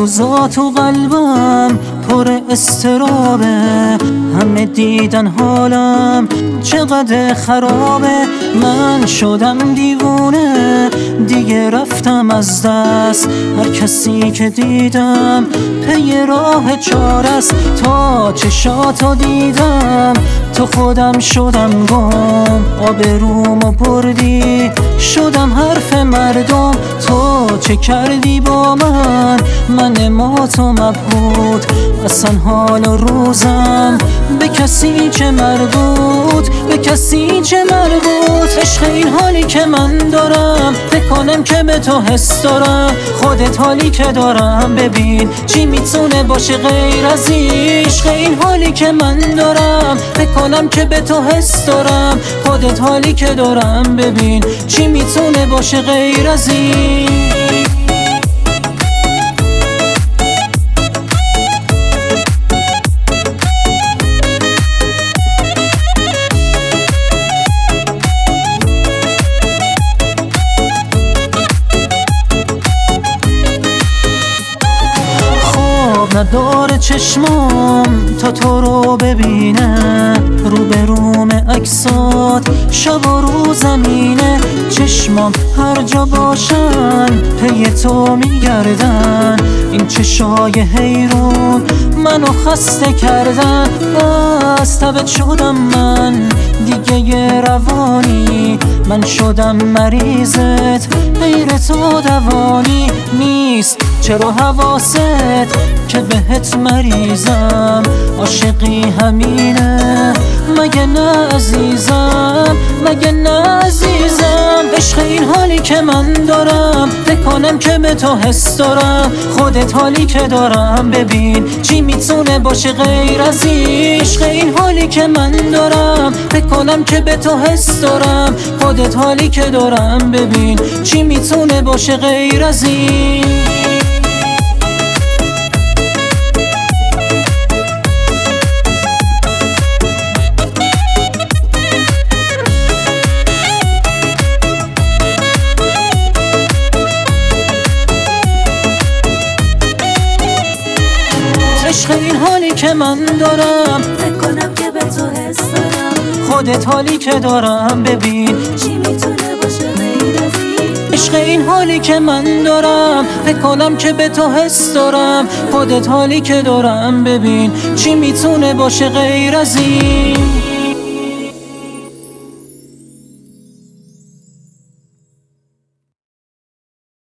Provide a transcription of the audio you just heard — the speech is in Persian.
روزا تو قلبم پر استرابه، همه دیدن حالم چقدر خرابه. من شدم دیوونه دیگه، رفتم از دست هر کسی که دیدم پی راه چارست. تا چشاتو دیدم تو خودم شدم گم، آبرومو بردی شدم حرف مردم. تو چه کردی با من مات و مبهوت، اصلا حال و روزم به کسی چه مربوط، به کسی چه مربوط. عشق این حالی که من دارم فکر کنم که به تو حس دارم، خودت حالی که دارم ببین چی میتونه باشه غیر از این. عشق این حالی که من دارم فکر کنم که به تو حس دارم، خودت حالی که دارم ببین چی میتونه باشه غیر از این. نداره چشمام تا تو رو ببینه، روبروم عکسات شب و روز زمینه. چشمام هر جا باشن پی تو میگردن، این چشای حیرون منو خسته کردن. مستبد شدم من دیگه یه روانی، من شدم مریضت غیر تو دوانی نیست. چرا حواست که بهت مریضم، عاشقی همینه مگه نه عزیزم، مگه نه عزیزم. عشق این حالی که من دارم فکر کنم که به تو حس دارم، خودت حالی که دارم ببین چی میتونه باشه غیر از این. عشق این حالی که من دارم فکر کنم که به تو حس دارم، خودت حالی که دارم ببین چی میتونه باشه غیر از این. عشق این حالی که من دارم فکر کنم که به تو حس دارم، خودت حالی که دارم ببین چی میتونه باشه غیر از این. عشق این حالی که من دارم فکر کنم که به تو حس دارم، خودت حالی که دارم ببین چی میتونه باشه غیر از این.